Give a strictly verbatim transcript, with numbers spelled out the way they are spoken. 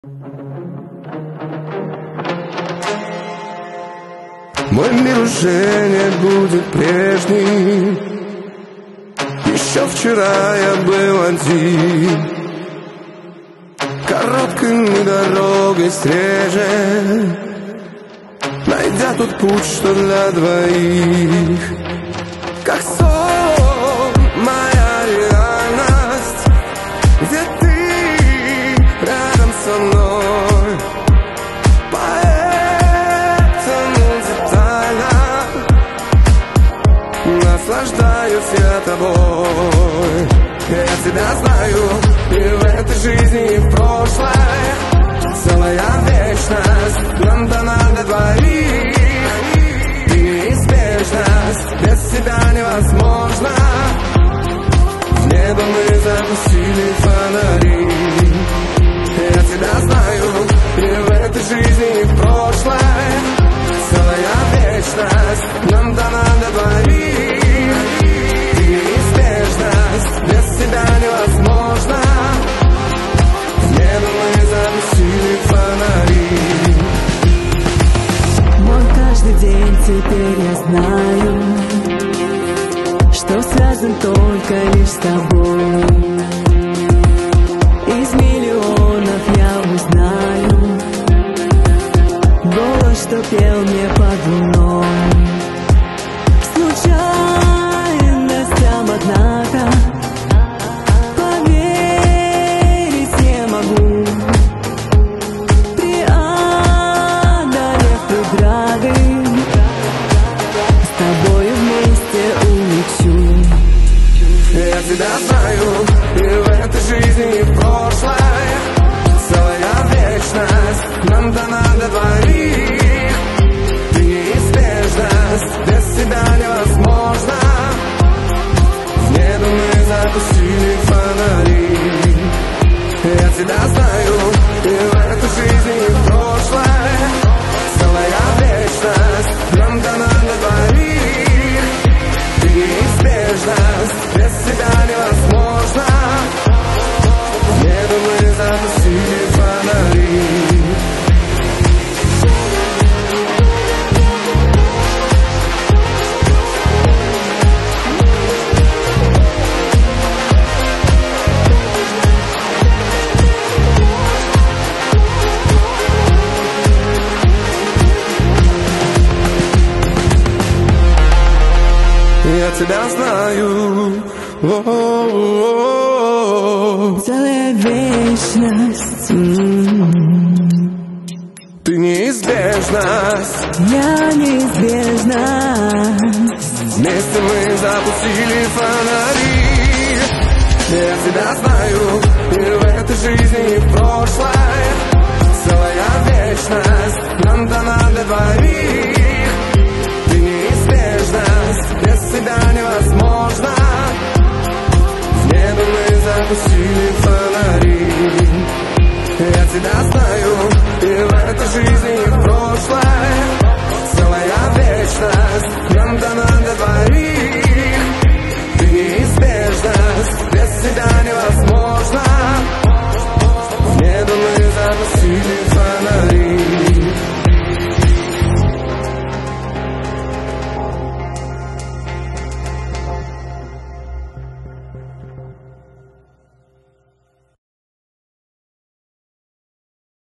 Мой мир уже не будет прежним. Еще вчера я был один. Короткой дорогой стреже, найдя тот путь, что для двоих. Как сон, моя реальность, где ты рядом со мной. Поэтому детально наслаждаюсь я тобой. Я тебя знаю и в этой жизни, и в прошлой. Целая вечность нам дана для двоих. Ты неизбежность, без тебя невозможно. В небо мы запустили фонари. Я тебя знаю и в этой жизни, и в прошлой. Целая вечность нам дана для двоих. Ты неизбежность, без тебя невозможно. В небо мы запустили фонари. Мой каждый день теперь я знаю, что связан только лишь с тобой. Из миллионов я узнаю голос, что пел мне под луной. Случайностям, однако, поверить не могу. Преодолев преграды, с тобою вместе улечу. Я тебя знаю и в этой жизни, и в прошлой. Целая вечность нам дана для двоих. Ты неизбежность, без тебя невозможно. В небо мы запустили фонари. Я тебя знаю и в этой жизни, и в прошлой. Целая вечность нам дана для двоих. Ты неизбежность, без тебя невозможно. В небо мы запустили фонари. Я тебя знаю, о-о-о-о. Целая вечность, Ты неизбежность, я неизбежность. вместе мы запустили фонари. Я тебя знаю и в этой жизни, и в прошлой. Целая вечность нам дана для двоих. Ты неизбежность, без тебя невозможно. В небо мы запустили фонари. Я тебя знаю и в этой жизни, и в прошлой. Целая вечность нам дана для двоих. Ты неизбежность, без тебя невозможно.